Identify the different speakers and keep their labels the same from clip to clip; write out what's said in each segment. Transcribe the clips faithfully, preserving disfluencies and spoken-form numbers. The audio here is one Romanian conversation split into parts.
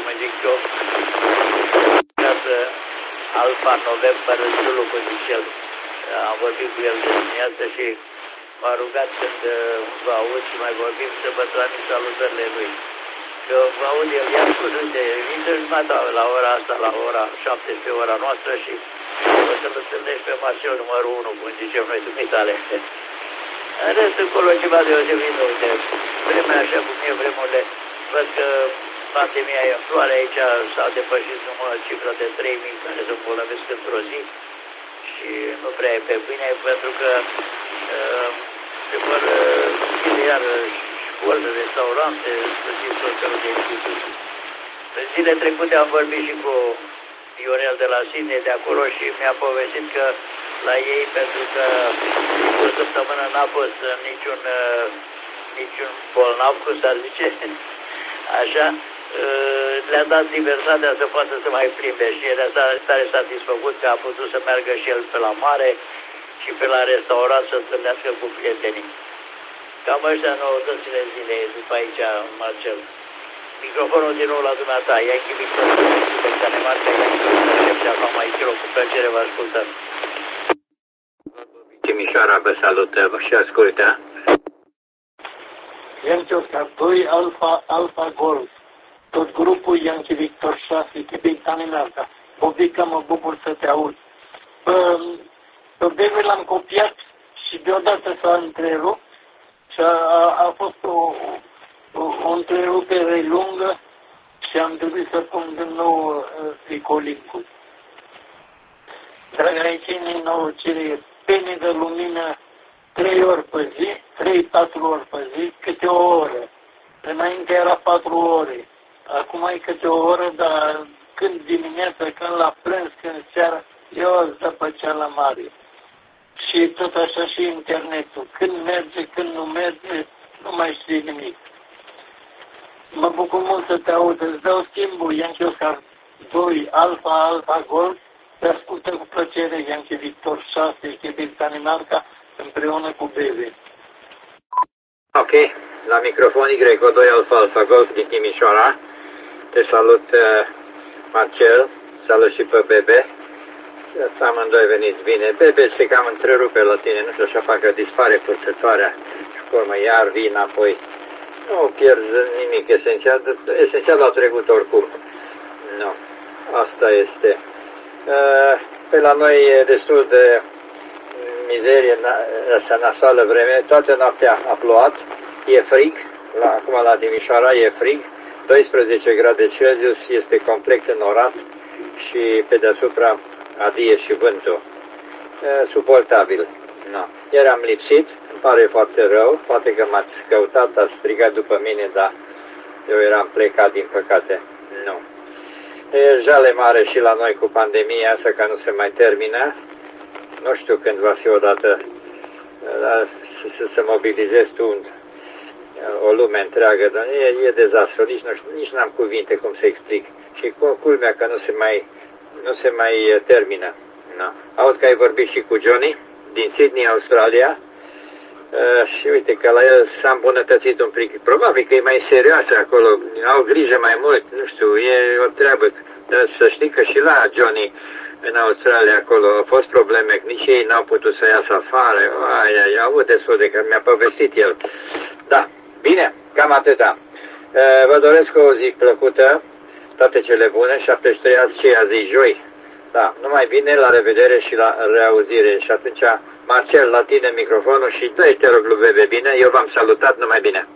Speaker 1: mă zic eu, Alfa November Zulu Codicel. Am vorbit cu el de dimineață și m-a rugat când vă aud și mai vorbim să vă transmit salutările lui. Că vă aud el, i-am spus, uite, intră jumătate la ora asta, la ora șaptesprezece, ora noastră și o să-l întâlnești pe Marcel numărul unu, cum zicem noi, dumitale. În rest, încolo ceva deosebit, uite, vremea așa cum e, vremurile, văd că pandemia e în floare, aici s-a depășit numai cifra de trei mii care se îmbolnăvesc într-o zi și nu prea e pe bine, pentru că uh, se vor închide uh, iar școli, restaurante, sfârșit tot felul de instituții. În zile trecute am vorbit și cu Ionel de la Sydney de acolo și mi-a povestit că la ei, pentru că o săptămână n-a fost niciun, uh, niciun bolnav, cum s-ar zice, așa, le-a dat libertatea să poată să mai plimbe și era tare satisfăcut că a putut să meargă și el pe la mare și pe la restaurant să întâlnească cu prietenii. Cam ăștia noutățile zilei după aici, Marcel. Microfonul din nou la dumneata, Iachi Victor, pe Danemarca, Iachi Victor, și acum aici, cu plăcere vă ascultăm.
Speaker 2: Timișoara vă salută și ascultă.
Speaker 3: Yankee Oscar doi, Alfa, Alfa Golf. Tot grupul Yankee Victor șase, Quebec, Danemarca. Bobica, mă bucur să te aud. Pe Bebe l-am copiat și deodată s-a întrerupt și a, a, a fost o, o, o întrerupere lungă și am trebuit să pun din nou tricolincul. Dragă aici, nouă cere pene de lumină trei ori pe zi, trei patru ori pe zi, câte o oră. Înainte era patru ore. Acum e câte o oră, dar când dimineața, când la prânz, când seara, eu îți dă pe cea la mare. Și tot așa și internetul. Când merge, când nu merge, nu mai știi nimic. Mă bucur mult să te aud. Îți dau schimbul Yankee Oscar doi, Alfa, Alfa Golf. Te ascultă cu plăcere Yankee Victor șase, Quebec, Danemarca, împreună cu Bebe.
Speaker 2: Ok, la microfon Y doi Alfa Alfa Golf din Timișoara. Te salut, uh, Marcel, salut și pe Bebe. Amândoi veniți bine. Bebe se cam întrerupe la tine, nu știu, așa facă dispare purtătoarea și pe urmă iar vii înapoi. Nu pierzi nimic esențial, esențial au trecut oricum. Nu, asta este. Uh, pe la noi e destul de mizerie, asta nasoală vreme, toată noaptea a plouat, e frig, la, acum la Timișoara e frig, doisprezece grade Celsius, este complet înorat și pe deasupra adie și vântul. E, suportabil. No. Ieri am lipsit, îmi pare foarte rău, poate că m-ați căutat, ați strigat după mine, dar eu eram plecat, din păcate. Nu. E jale mare și la noi cu pandemia asta, că nu se mai termină. Nu știu când va fi odată să se mobilizezi tu o lume întreagă, dar e, e dezastru, nici, nu știu, nici n-am cuvinte cum să explic. Și culmea că nu se mai, nu se mai termină. No. Aud că ai vorbit și cu Johnny din Sydney, Australia, uh, și uite că la el s-a îmbunătățit un pic. Probabil că e mai serioasă acolo, au grijă mai mult, nu știu, e o treabă. Dar să știi că și la Johnny în Australia acolo au fost probleme, nici ei n-au putut să iasă afară. Ai, ai, au avut destul de că mi-a povestit el. Da, bine, cam atâta. Uh, vă doresc o zi plăcută, toate cele bune, șaptezeci și trei azi, ce zi, joi. Da, numai bine, la revedere și la reauzire. Și atunci, Marcel, la tine microfonul și dă-i, te rog, lui Bebe, bine? Eu v-am salutat, numai bine.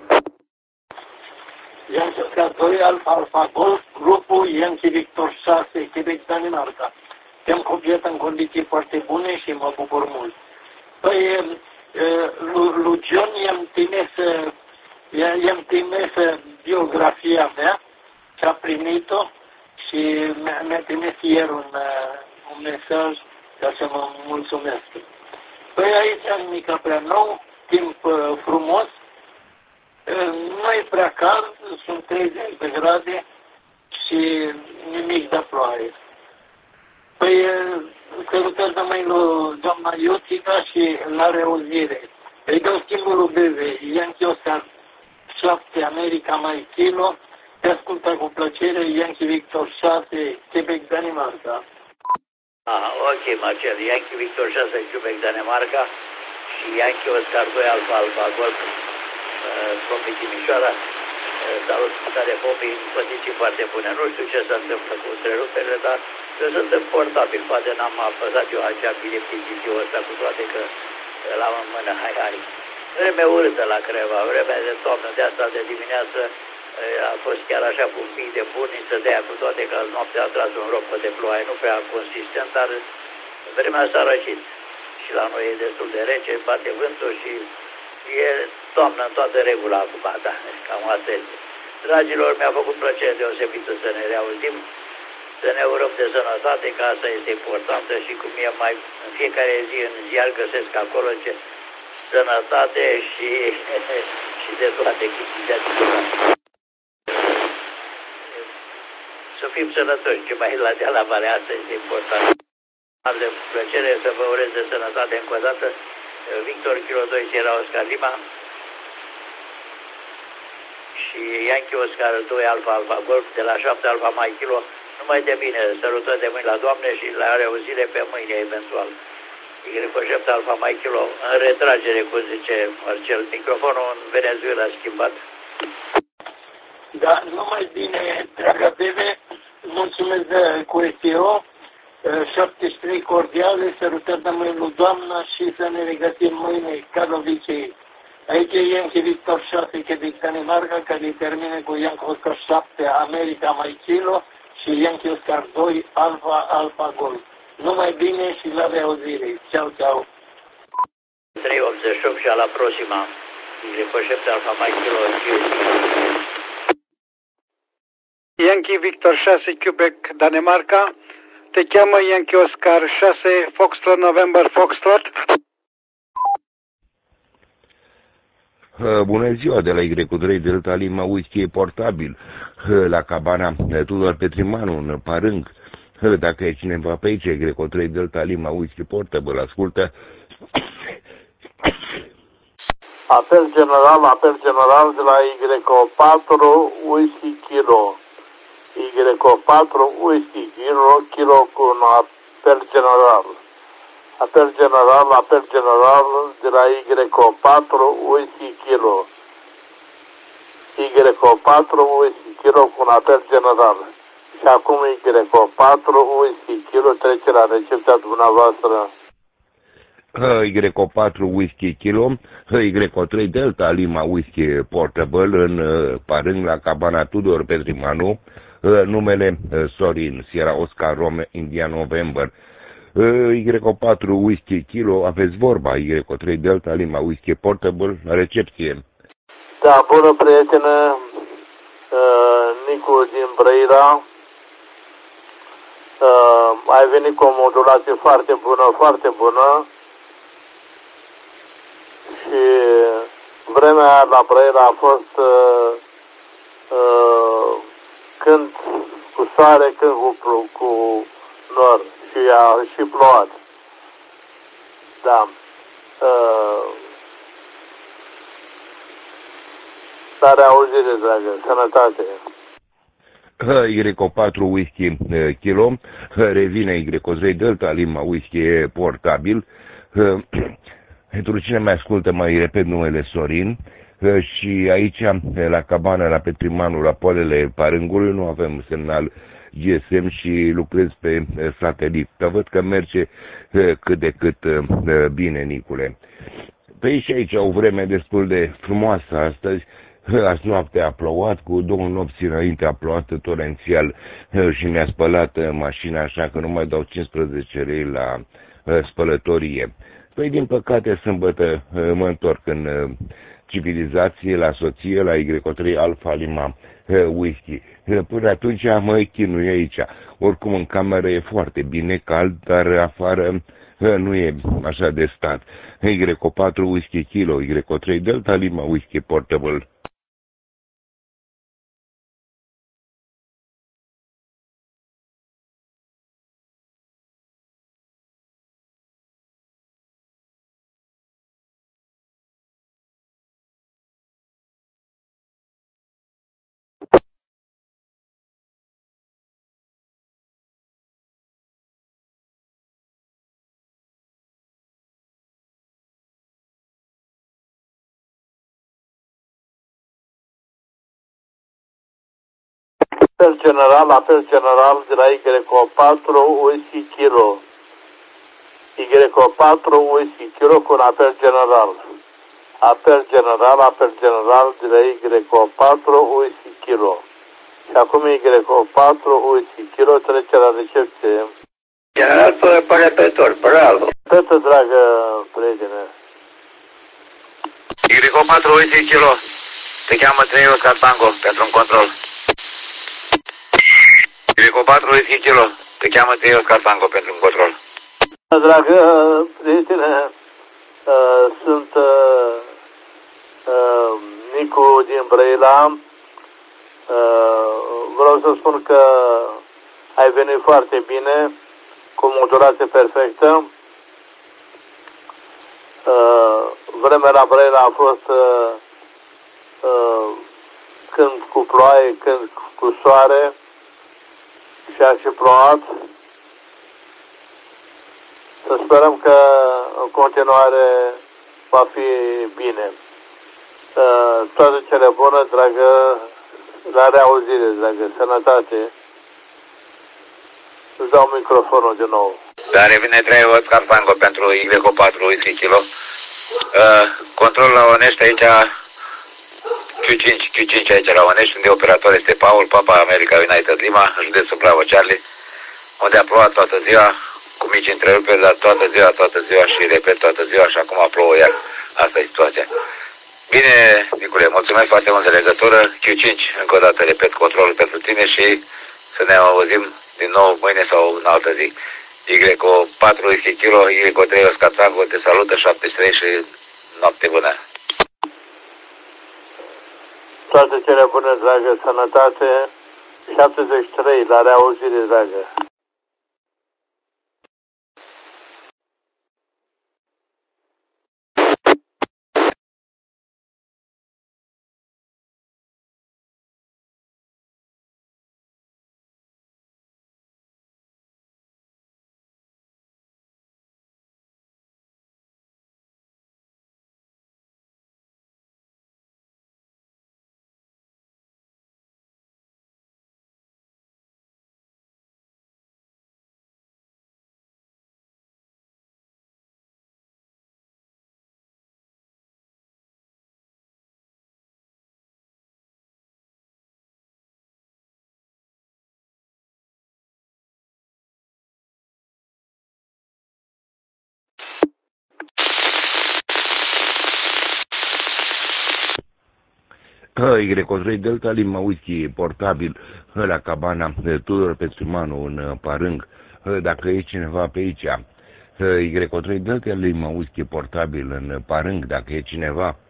Speaker 3: Yankee Oscar doi, Alfa Alfa Golf, grupul Yankee Victor șase, Quebec, Danemarca. Te-am copiat în condiții foarte bune și mă bucur mult. Păi, lui John i-am trimis, i-am trimis biografia mea și a primit-o și mi-a trimis ieri un, un mesaj ca să mă mulțumesc. Păi aici, în mică prea nou, timp frumos, nu e prea cald, sunt treizeci de grade și nimic de ploaie. Păi, salutări numai lui doamna Iotica și la reauzire. Îi dau schimbul lui Bebe, Yankee Oscar șapte, America mai kilo, Te ascultă cu plăcere Yankee Victor șase, Quebec, Danemarca.
Speaker 1: Aha, ok, Marcel. Yankee Victor șase, Quebec, Danemarca și Yankee Oscar doi, Alfa Alfa Golf, uh, Popi Timișoara. Uh, salut, tare Popi, poziții foarte bune. Nu știu ce se întâmplă cu întreruperile, dar eu sunt portabil. Poate n-am apăsat eu acea bileptizițiul ăsta, cu toate că l-am în mână. Hai, hai. Vreme urâtă la Creva, vreme de toamnă, de asta de dimineață a fost chiar așa cu un pic de burniță de aia, cu toate că noaptea a tras un ropă de ploaie, nu prea consistent, dar vremea s-a răcit. Și la noi e destul de rece, bate vântul și e toamnă în toată regula acum, da, cam asta este. Dragilor, mi-a făcut plăcere deosebită să ne reauzim, să ne urăm de sănătate, că asta este importantă și cum e mai în fiecare zi în ziar găsesc acolo ce sănătate și, și de toate chestiile acestea. Să fim sănătoși, ce mai la deala mare, asta este important. Am de plăcere să vă urez de sănătate încă o dată. Victor Kilo doi, Sierra Oscar Lima și Yankee Oscar doi, Alfa Alfa Golf, de la șapte Alfa Mai Kilo. Numai de bine, sărutări de mâini la Doamne și la reauzire pe mâine eventual. Y șapte Alfa Mai Kilo, în retragere, cum zice Marcel. Microfonul în Venezuela schimbat.
Speaker 3: Da, numai bine, dragă Bebe, mulțumesc de cu S E O, șaptezeci și trei cordiale, sărutări de mâini lui Doamna și să ne regăsim mâine ca de obicei. Aici e Yankee Victor șase, Quebec, Danemarca, care termine cu Yankee Oscar șapte, America Mai Kilo și Yankee Oscar doi, Alfa Alfa Golf. Numai bine și la reauzire. Ceau, ceau.
Speaker 1: trei optzeci și opt și la proxima. Y șapte Alfa Mai Kilo.
Speaker 4: Yankee Victor șase, Quebec, Danemarca. Te cheamă Yankee Oscar șase, Foxtrot, November, Foxtrot.
Speaker 5: Bună ziua, de la Y trei Delta Lima Whisky portabil, la cabana Tudor Petrimanu, în Parâng. Dacă e cineva pe aici, Y trei Delta Lima Whisky portable, ascultă.
Speaker 6: Apel general, apel general de la Y patru Whisky Kilo. Y patru Whisky Kilo, Kilo cu un apel general. Apel general, apel general de la Y patru Whisky Kilo. Y patru Whisky Kilo cu un apel general. Și acum Y patru Whisky Kilo trece la recepția dumneavoastră.
Speaker 5: Y patru Whisky Kilo, Y trei Delta Lima Whisky portable în Parâng, la cabana Tudor Petrimanu, numele Sorin, Sierra Oscar Rome, India November. Y patru Whisky Kilo, aveți vorba, Y trei Delta Lima Whisky portable, la recepție.
Speaker 6: Da, bună prietenă, uh, Nicu din Brăila. Uh, ai venit cu o modulație foarte bună, foarte bună. Și vremea la Brăila a fost uh, uh, când cu soare, când cu, cu nor și a și plouat. Da. Uh, La reauzire, dragă. Sănătate.
Speaker 5: Y patru Whisky Kilo, revine Y trei Delta Lima Whisky portabil. Pentru cine mai ascultă, mai repet numele Sorin. Și aici, la cabana, la Petrimanu, la poalele Parângului, nu avem semnal G S M și lucrez pe satelit. Dar văd că merge cât de cât bine, Nicule. Pe aici și aici o vreme destul de frumoasă astăzi. Azi noapte a plouat, cu două nopți înainte a plouat torențial și mi-a spălat mașina, așa că nu mai dau cincisprezece lei la spălătorie. Păi, din păcate, sâmbătă mă întorc în civilizație, la soție, la Y trei Alfa Lima Whisky. Până atunci mă chinui aici. Oricum, în cameră e foarte bine cald, dar afară nu e așa de stat. Y patru Whisky Kilo, Y trei Delta Lima Whisky portable.
Speaker 6: Apel general, apel general de la Y patru Whisky Kilo. Y patru Whisky Kilo cu un apel general. Apel general, apel general de la Y patru Whisky Kilo. Și acum Y patru Whisky Kilo trece la recepție.
Speaker 2: General pe, pe repetor, bravo.
Speaker 6: Petă, dragă prietene.
Speaker 2: Y patru Whisky Kilo. Te cheamă trei Oscar Tango pentru un control. Y patru Whisky Kilo. Te cheamă trei Oscar Tango pentru un control.
Speaker 6: Dragă prietene, uh, sunt uh, uh, Nicu din Brăila. Uh, vreau să spun că ai venit foarte bine, cu modulație perfectă. Uh, vremea la Brăila a fost uh, uh, când cu ploaie, când cu soare și a și plouat. Să sperăm că în continuare va fi bine. Uh, toate cele bune, dragă, la reauzire, dragă, sănătate. Îți dau microfonul din nou.
Speaker 2: Da, revine trei Oscar Tango pentru Y patru Whisky Kilo. Uh, control la Onești aici, Q cinci, Q cinci aici la Onești, unde operator este Paul, Papa America United Lima, județul Bravo Charlie, unde a plouat toată ziua, cu mici întreruperi, dar toată ziua, toată ziua și repet toată ziua și acum plouă iar. Asta e situația. Bine, Nicule, mulțumesc foarte mult de legătură. Q cinci, încă o dată repet controlul pentru tine și să ne auzim din nou mâine sau în altă zi. Y patru Whisky Kilo, Y trei Oscar Tango, te salută, șaptezeci și trei și noapte bună.
Speaker 6: Toate cele bune, dragă, sănătate. șaptezeci și trei, la reauzire, dragă.
Speaker 5: Y trei Delta Lima Whisky portabil la cabana Tudor Petrimanu în Parâng. Dacă e cineva pe aici, Y trei Delta Lima Whisky portabil în Parâng, dacă e cineva